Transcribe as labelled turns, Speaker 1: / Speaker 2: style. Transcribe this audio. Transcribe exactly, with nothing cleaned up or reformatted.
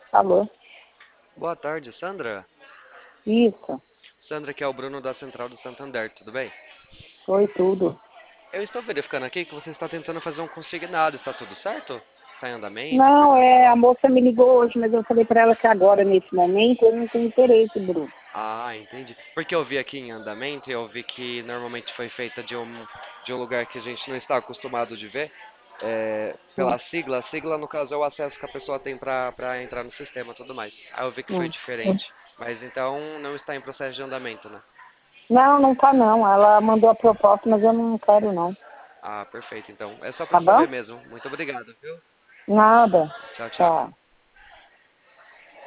Speaker 1: Alô?
Speaker 2: Boa tarde, Sandra.
Speaker 1: Isso.
Speaker 2: Sandra, que é o Bruno da Central do Santander, tudo bem?
Speaker 1: Foi tudo.
Speaker 2: Eu estou verificando aqui que você está tentando fazer um consignado, está tudo certo? Está em andamento,
Speaker 1: Não, é, a
Speaker 2: aplicação?
Speaker 1: moça me ligou hoje, mas eu falei pra ela que agora, nesse momento, eu não tenho interesse, Bruno.
Speaker 2: Ah, entendi. Porque eu vi aqui em andamento e eu vi que normalmente foi feita de um, de um lugar que a gente não está acostumado de ver, é,
Speaker 1: Hum,
Speaker 2: pela sigla. A sigla, no caso, é o acesso que a pessoa tem para para entrar no sistema e tudo mais. Aí eu vi que foi
Speaker 1: hum.
Speaker 2: diferente. Mas então não está em processo de andamento, né?
Speaker 1: Não, não tá não. Ela mandou a proposta, mas eu não quero não.
Speaker 2: Ah, perfeito. Então é só para
Speaker 1: Tá bom?
Speaker 2: saber mesmo. Muito obrigado, viu?
Speaker 1: Nada.
Speaker 2: Tchau, tchau.
Speaker 1: Tchau.